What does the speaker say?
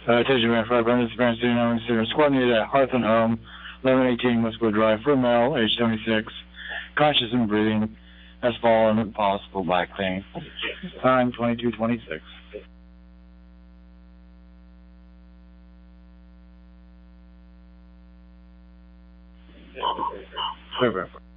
Attention, man, 5 Brendan's parents do know and squad near that Hearth and Home, 1118 Westwood Drive, for male, age 76, conscious and breathing, has fallen with possible back pain. Time 22:26. Perfect.